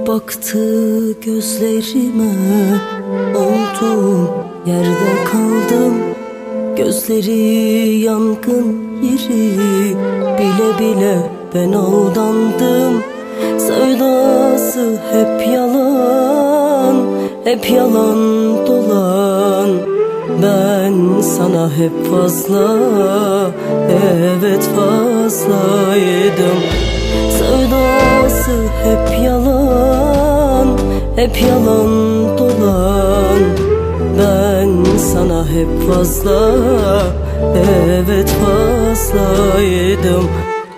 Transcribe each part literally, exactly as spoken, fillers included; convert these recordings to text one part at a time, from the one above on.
baktı gözlerime, olduğum yerde kaldım. Gözleri yangın yeri, bile bile ben aldandım. Sevdası hep yalan, hep yalan dolan. Ben sana hep fazla, evet fazlaydım. Sevdası hep yalan, hep yalan dolan. Ben sana hep fazla, evet fazlaydım.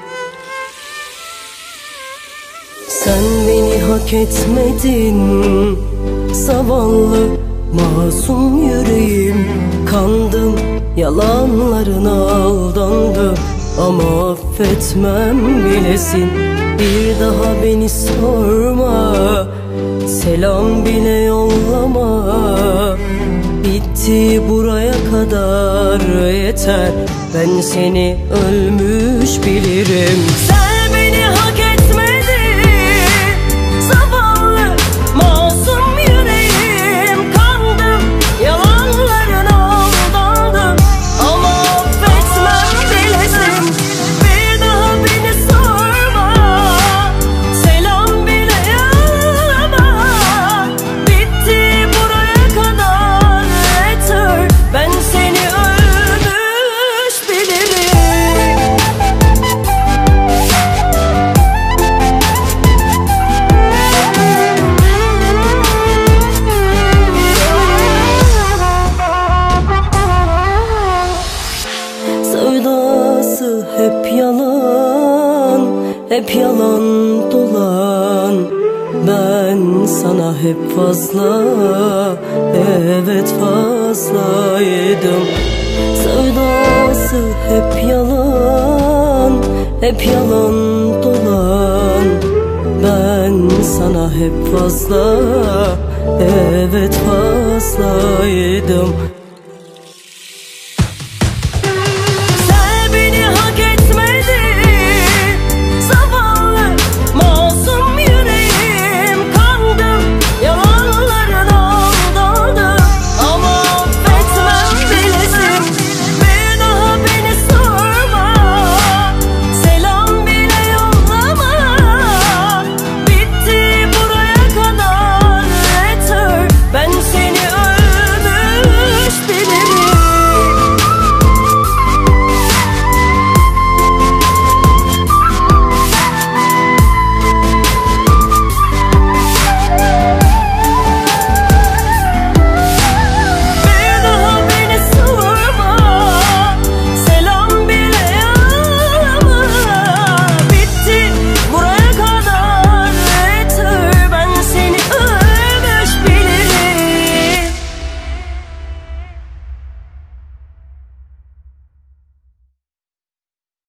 Sen beni hak etmedin, zavallı masum yüreğim. Kandım, yalanlarına aldandım, ama affetmem bilesin. Bir daha beni sorma, selam bile yollama. Bitti buraya kadar, yeter, ben seni ölmüş bilirim. Sen beni hak etmedin, zavallı masum yüreğim. Kandım, yalanlarına aldandım, ama affetmem bilesin. Bir daha beni sorma, selam bile yollama. Bitti buraya kadar, yeter, ben seni ölmüş bilirim. Sevdası hep yalan, hep yalan dolan. Ben sana hep fazla, evet fazlaydım. Sevdası hep yalan, hep yalan dolan. Ben sana hep fazla, evet fazlaydım.